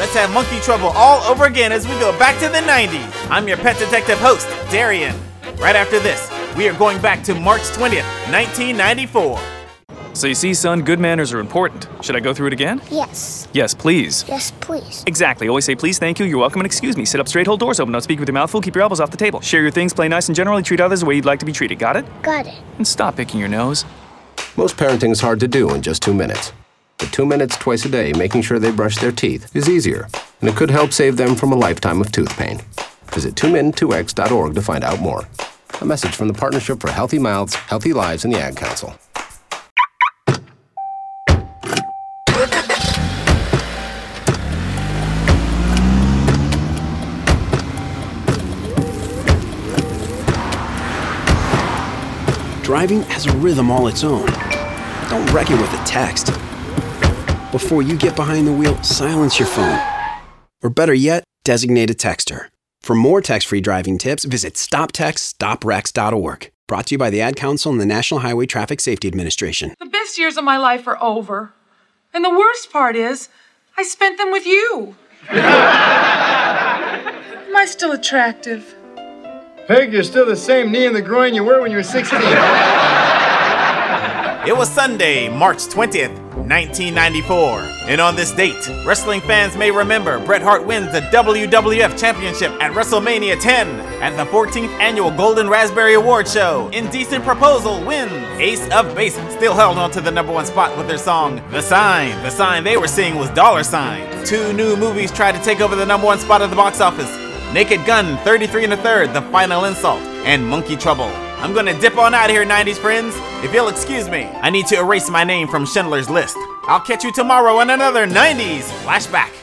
Let's have monkey trouble all over again as we go back to the 90s. I'm your pet detective host, Darian. Right after this, we are going back to March 20th, 1994. So you see, son, good manners are important. Should I go through it again? Yes. Yes, please. Yes, please. Exactly. Always say please, thank you, you're welcome, and excuse me. Sit up straight, hold doors open, don't speak with your mouth full, keep your elbows off the table. Share your things, play nice, and generally treat others the way you'd like to be treated. Got it? Got it. And stop picking your nose. Most parenting is hard to do in just 2 minutes. But 2 minutes twice a day making sure they brush their teeth is easier, and it could help save them from a lifetime of tooth pain. Visit 2min2x.org to find out more. A message from the Partnership for Healthy Mouths, Healthy Lives, and the Ad Council. Driving has a rhythm all its own. Don't wreck it with a text. Before you get behind the wheel, silence your phone. Or better yet, designate a texter. For more text-free driving tips, visit stoptextstoprex.org. Brought to you by the Ad Council and the National Highway Traffic Safety Administration. The best years of my life are over. And the worst part is, I spent them with you. Am I still attractive? Peg, you're still the same knee in the groin you were when you were 16. It was Sunday, March 20th, 1994. And on this date, wrestling fans may remember Bret Hart wins the WWF Championship at WrestleMania 10. At the 14th Annual Golden Raspberry Award Show, Indecent Proposal wins. Ace of Base still held on to the #1 spot with their song, The Sign. The sign they were seeing was dollar signs. 2 new movies tried to take over the #1 spot at the box office. Naked Gun, 33 1/3, The Final Insult, and Monkey Trouble. I'm gonna dip on out of here, 90s friends. If you'll excuse me, I need to erase my name from Schindler's List. I'll catch you tomorrow on another 90s Flashback.